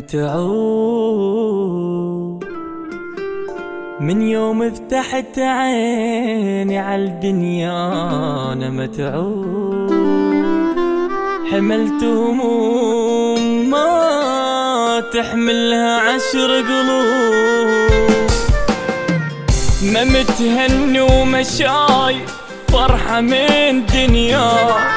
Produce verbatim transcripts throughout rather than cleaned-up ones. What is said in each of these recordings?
متعوب من يوم فتحت عيني عالدنيا أنا متعوب. حملت هموم ما تحملها عشر قلوب، ما متهني ومشاي فرحة من دنيا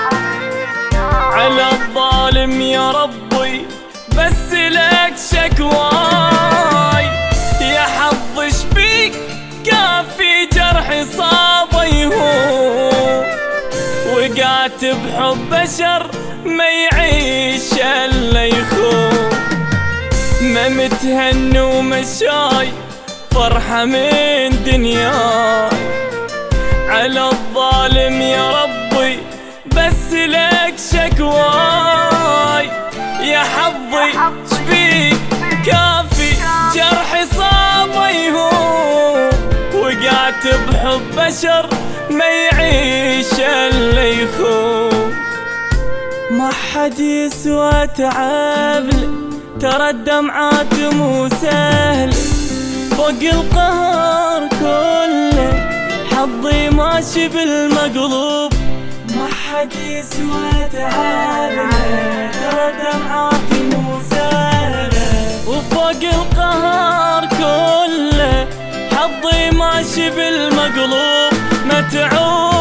على الظالم يا ربي بس لك شكواي. يا حظ شبيك كافي جرحي صاب يهون، وقعت بحب بشر ما يعيش الا يخون. ما متهني ومشاي فرحة من دنياي على الظالم يا ربي بس لك شكواي. يا حظي شبيك كافي جرحي صاب يهون، وقعت بحب بشر ما يعيش الا يخون. ما حد يسوى تعبلي ترى الدمعات مو سهلة، فوق القهر كله حظي ماشي بالمقلوب. ما حد يسوى تعبلي ترى الدمعات مو سهلة، وفوق القهر كله حظي ماشي بالمقلوب. متعوب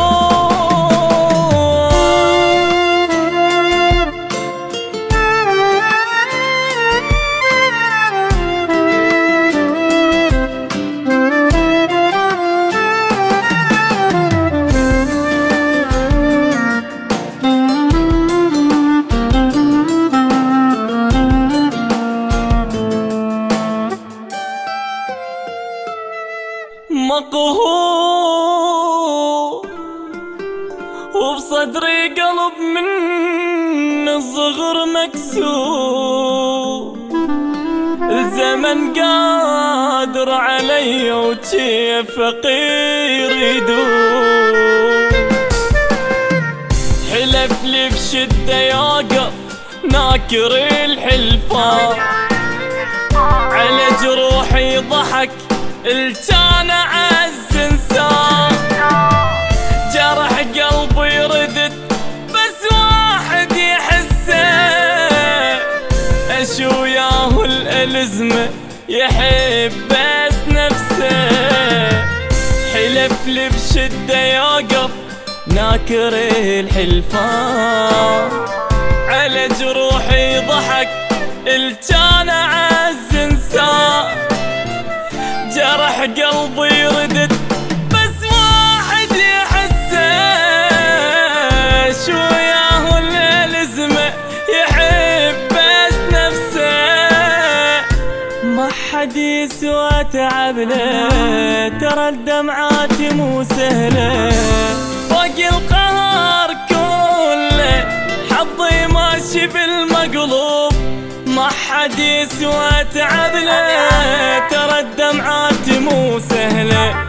مقهور وبصدري قلب من الصغر مكسور. الزمن قادر علي وجيف فقير يدور، حلف لي بشدة يوقف ناكر الحلفان، على جروحي ضحك الجان عز انسان. جرح قلبي ردت بس واحد يحسه، اش وياه الازمه يحب بس نفسه. حلف لي بشده يوقف ناكر الحلفان، على جروحي ضحك الجان عز انسان. جرح قلبي ردت بس واحد يحسه، شو ياهو الازمه يحب بس نفسه. ما حد يسوى تعبله ترى الدمعات مو سهله، فوق القهر كله حظي ماشي بالمقلوب. ما حد يسوى تعبله ترى الدمعات مو سهله.